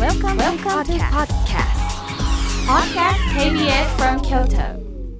Welcome to podcast. Podcast KBS from Kyoto.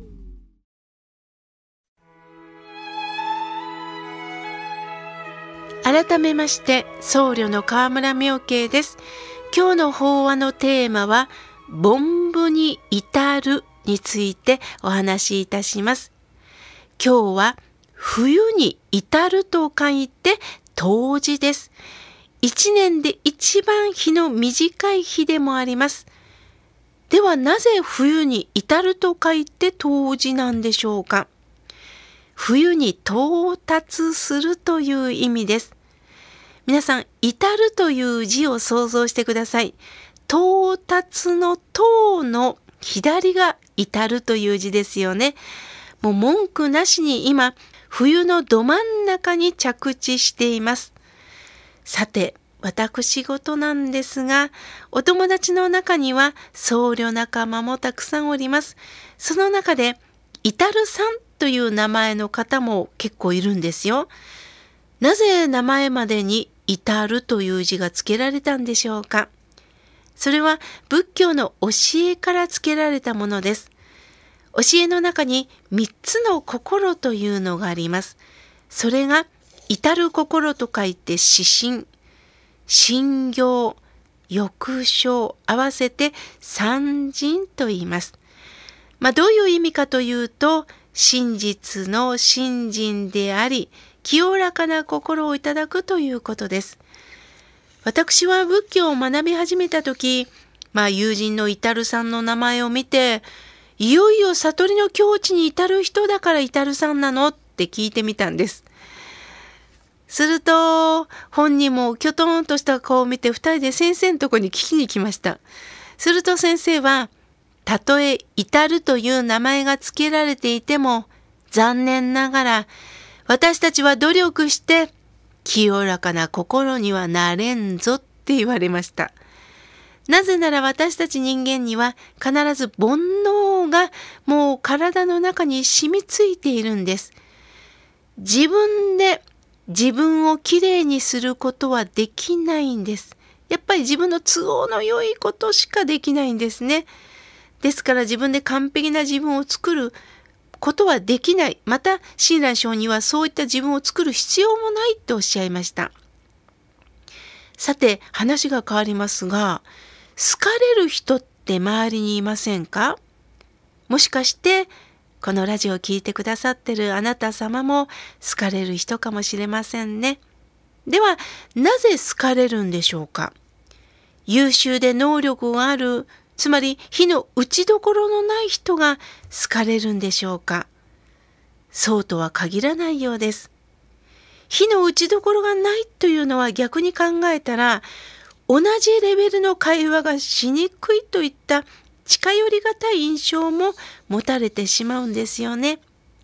改めまして僧侶の河村妙慶です。今日の法話のテーマは凡夫に至るについてお話しいたします。今日は冬に至ると書いて冬至です。一年で一番日の短い日でもあります。ではなぜ冬に至ると書いて冬至なんでしょうか。冬に到達するという意味です。皆さん、至るという字を想像してください。到達の到の左が至るという字ですよね。もう文句なしに今、冬のど真ん中に着地しています。さて、私事なんですが、お友達の中には僧侶仲間もたくさんおります。その中で、至るさんという名前の方も結構いるんですよ。なぜ名前までに至るという字が付けられたんでしょうか。それは仏教の教えから付けられたものです。教えの中に3つの心というのがあります。それが至る心と書いて至心、心行、欲生、合わせて三心と言います。どういう意味かというと、真実の信心であり、清らかな心をいただくということです。私は仏教を学び始めたとき、友人の至るさんの名前を見て、いよいよ悟りの境地に至る人だから至るさんなのって聞いてみたんです。すると、本人もきょとんとした顔を見て、二人で先生のとこに聞きに来ました。すると先生は、たとえ至るという名前が付けられていても、残念ながら、私たちは努力して、清らかな心にはなれんぞって言われました。なぜなら私たち人間には必ず煩悩がもう体の中に染みついているんです。自分で自分をきれいにすることはできないんです。やっぱり自分の都合の良いことしかできないんですね。ですから自分で完璧な自分を作ることはできない。また、親鸞上人はそういった自分を作る必要もないとおっしゃいました。さて、話が変わりますが、好かれる人って周りにいませんか？もしかして、このラジオを聞いてくださってるあなた様も好かれる人かもしれませんね。では、なぜ好かれるんでしょうか？優秀で能力がある、つまり火の打ちどころのない人が好かれるんでしょうか？そうとは限らないようです。火の打ちどころがないというのは逆に考えたら、同じレベルの会話がしにくいといった近寄りがたい印象も持たれてしまうんですよね。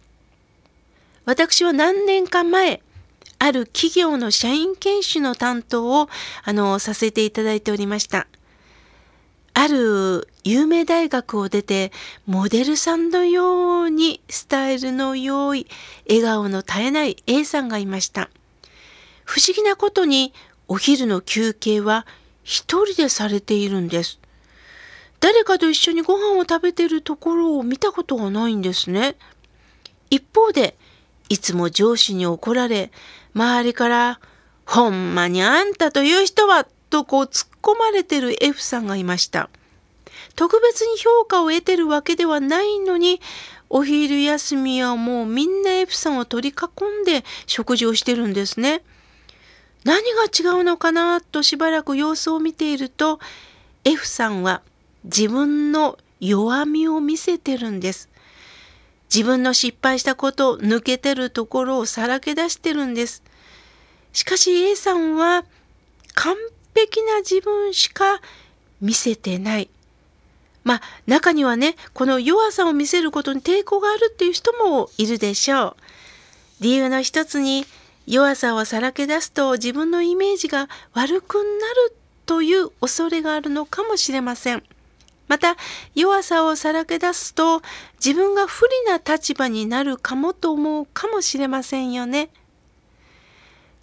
私は何年か前、ある企業の社員研修の担当をさせていただいておりました。ある有名大学を出て、モデルさんのようにスタイルの良い、笑顔の絶えない A さんがいました。不思議なことに、お昼の休憩は一人でされているんです。誰かと一緒にご飯を食べているところを見たことがないんですね。一方で、いつも上司に怒られ、周りから、ほんまにあんたという人は、と突っ込まれてる F さんがいました。特別に評価を得てるわけではないのに、お昼休みはもうみんな F さんを取り囲んで食事をしてるんですね。何が違うのかなとしばらく様子を見ていると、F さんは自分の弱みを見せてるんです。自分の失敗したこと、抜けてるところをさらけ出してるんです。しかし A さんは完璧な自分しか見せてない。中にはね、この弱さを見せることに抵抗があるっていう人もいるでしょう。理由の一つに、弱さをさらけ出すと自分のイメージが悪くなるという恐れがあるのかもしれません。また、弱さをさらけ出すと自分が不利な立場になるかもと思うかもしれませんよね。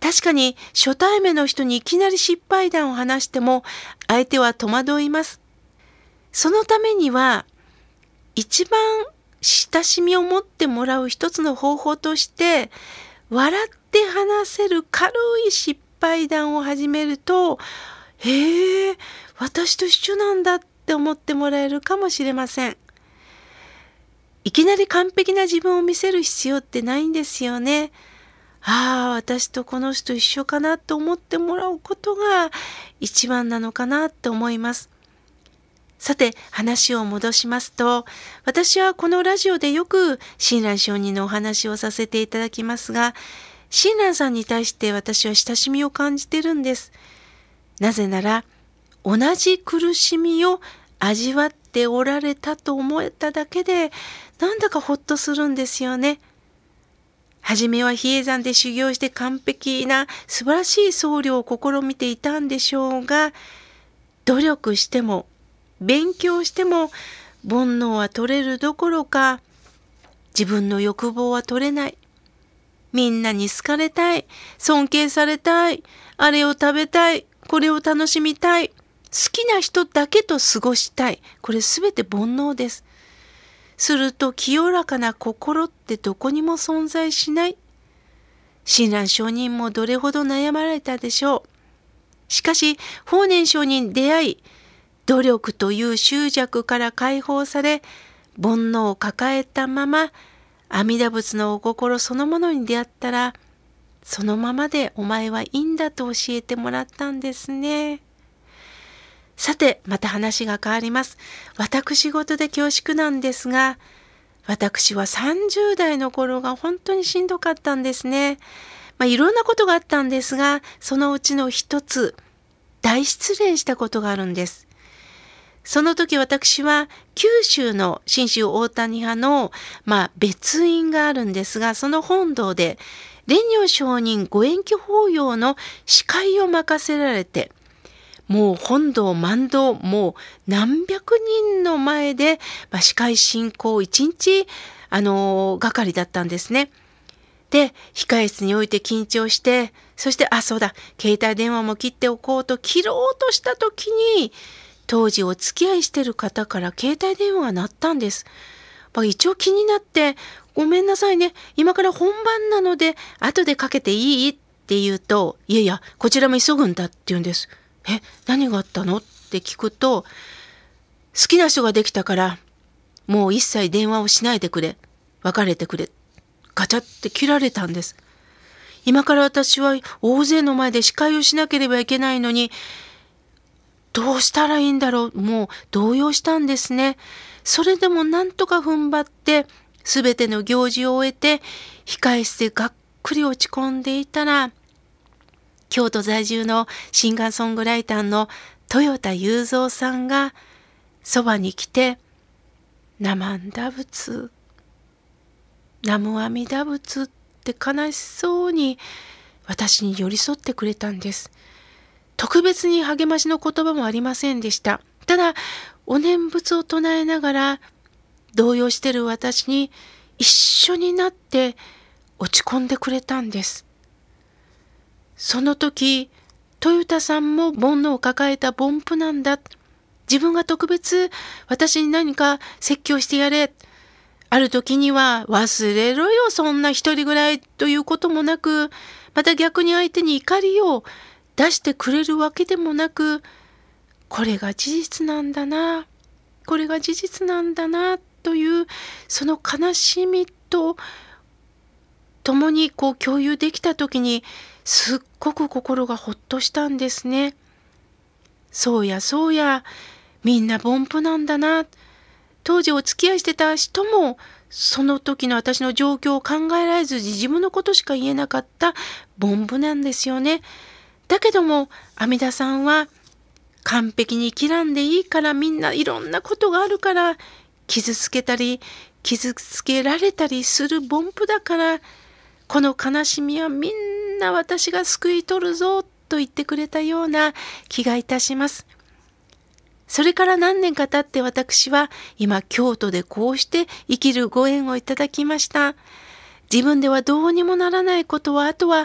確かに初対面の人にいきなり失敗談を話しても相手は戸惑います。そのためには一番親しみを持ってもらう一つの方法として笑って話せる軽い失敗談を始めると、へえ、私と一緒なんだって思ってもらえるかもしれません。いきなり完璧な自分を見せる必要ってないんですよね。私とこの人一緒かなと思ってもらうことが一番なのかなって思います。さて話を戻しますと、私はこのラジオでよく親鸞上人のお話をさせていただきますが、親鸞さんに対して私は親しみを感じてるんです。なぜなら同じ苦しみを味わっておられたと思えただけでなんだかほっとするんですよね。はじめは比叡山で修行して完璧な素晴らしい僧侶を試みていたんでしょうが、努力しても勉強しても煩悩は取れるどころか自分の欲望は取れない。みんなに好かれたい、尊敬されたい、あれを食べたい、これを楽しみたい、好きな人だけと過ごしたい。これすべて煩悩です。すると清らかな心ってどこにも存在しない。親鸞上人もどれほど悩まれたでしょう。しかし法然上人に出会い、努力という執着から解放され、煩悩を抱えたまま阿弥陀仏のお心そのものに出会ったら、そのままでお前はいいんだと教えてもらったんですね。さて、また話が変わります。私事で恐縮なんですが、私は30代の頃が本当にしんどかったんですね。いろんなことがあったんですが、そのうちの一つ、大失恋したことがあるんです。その時私は九州の信州大谷派の、別院があるんですが、その本堂で蓮如上人ご縁起法要の司会を任せられて、もう本堂満堂、もう何百人の前で、司会進行一日係だったんですね。で、控え室において緊張して、そしてそうだ、携帯電話も切っておこうと切ろうとした時に、当時お付き合いしてる方から携帯電話が鳴ったんです。一応気になって、ごめんなさいね、今から本番なので後でかけていいって言うと、いやいや、こちらも急ぐんだって言うんです。何があったのって聞くと、好きな人ができたからもう一切電話をしないでくれ、別れてくれ、ガチャって切られたんです。今から私は大勢の前で司会をしなければいけないのに、どうしたらいいんだろう、もう動揺したんですね。それでもなんとか踏ん張って全ての行事を終えて控え室でがっくり落ち込んでいたら、京都在住のシンガーソングライターの豊田雄三さんがそばに来て、南無阿弥陀仏、南無阿弥陀仏って悲しそうに私に寄り添ってくれたんです。特別に励ましの言葉もありませんでした。ただお念仏を唱えながら動揺してる私に一緒になって落ち込んでくれたんです。その時、豊田さんも煩悩を抱えた凡夫なんだ。自分が特別私に何か説教してやれ。ある時には忘れろよ、そんな一人ぐらいということもなく、また逆に相手に怒りを出してくれるわけでもなく、これが事実なんだな、これが事実なんだなというその悲しみと共に共有できた時に、すっごく心がほっとしたんですね。そうやそうや、みんな凡夫なんだな。当時お付き合いしてた人もその時の私の状況を考えられず自分のことしか言えなかった凡夫なんですよね。だけども阿弥陀さんは完璧に生きらんでいいから、みんないろんなことがあるから傷つけたり傷つけられたりする凡夫だから、この悲しみはみんな私が救い取るぞと言ってくれたような気がいたします。それから何年か経って私は今京都でこうして生きるご縁をいただきました。自分ではどうにもならないことはあとは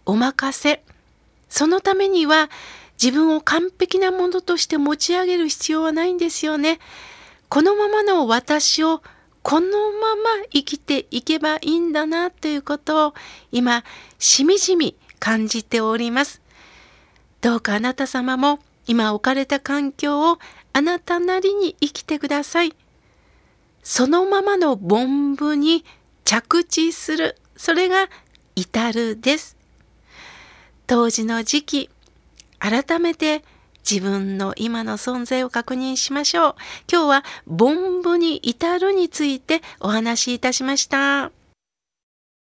お任せ。そのためには自分を完璧なものとして持ち上げる必要はないんですよね。このままの私をこのまま生きていけばいいんだなということを今しみじみ感じております。どうかあなた様も今置かれた環境をあなたなりに生きてください。そのままの凡夫に着地する。それが至るです。当時の時期、改めて自分の今の存在を確認しましょう。今日は凡夫に至るについてお話しいたしました。